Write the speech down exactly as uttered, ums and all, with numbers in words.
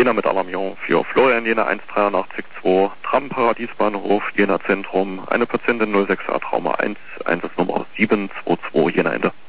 Jena mit Alarmierung für Florian Jena eins drei acht zwei, Tram Paradiesbahnhof, Jena Zentrum, eine Patientin null sechs A Trauma eins, Einsatznummer sieben zwei zwei Jena Ende.